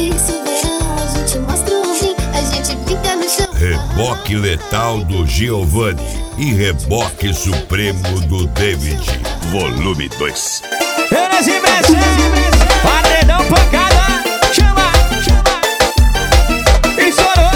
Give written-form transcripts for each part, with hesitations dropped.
delícia o verão, a gente mostra o fim, a gente brinca no chão. Reboque letal do Giovanni e reboque supremo do David, volume 2. Enes e BC, paredão pancada, chama, estourou.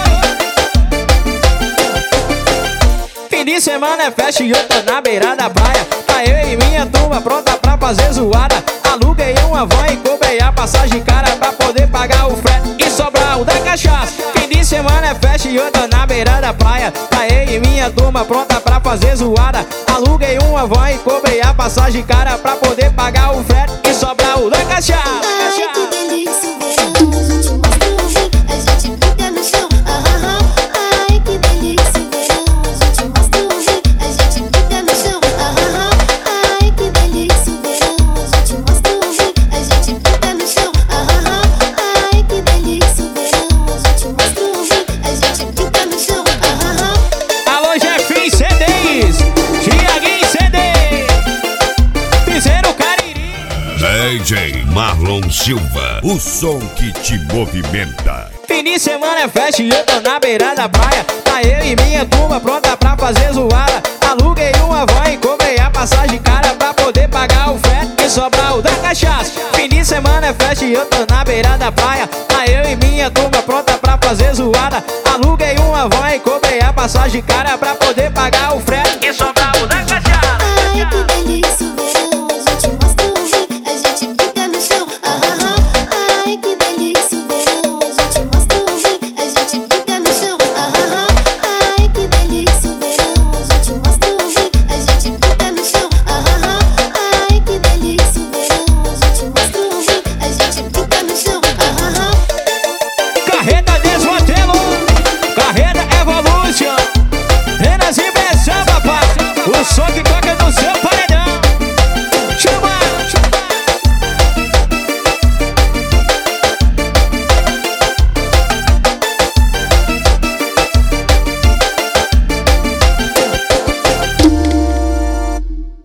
Fim de semana é festa e eu tô na beira da praia. Tá eu e minha turma pronta pra fazer zoada. Aluguei uma van e cobrei a passagem cara pra poder pagar o frete e sobrar o da cachaça. Fim de semana é festa e eu tô na beira da praia. Tá eu e minha turma pronta pra fazer zoada. Aluguei uma van e cobrei a passagem cara pra poder pagar o frete e sobrar o da cachaça. Ai, que delícia o verão, a gente mostra o fim, a gente brinca no chão. Ai, que delícia o verão, a gente mostra o fim, a gente brinca no chão. Ai, que delícia o verão, a gente mostra o fim, a gente brinca no chão. Ai, que delícia o verão, a gente mostra o fim, a gente brinca no chão. Alô, Jefinho CDs, Tiaguinho CD, Piseiro Cariri, DJ Marlon Silva, o som que te movimenta. Fim de semana é festa e eu tô na beira da praia. Tá eu e minha turma pronta pra fazer zoada. Aluguei uma van e cobrei a passagem cara pra poder pagar o frete e sobrar o da cachaça. Fim de semana é festa e eu tô na beira da praia. Tá eu e minha turma pronta pra fazer zoada. Aluguei uma van e cobrei a passagem cara pra poder pagar o frete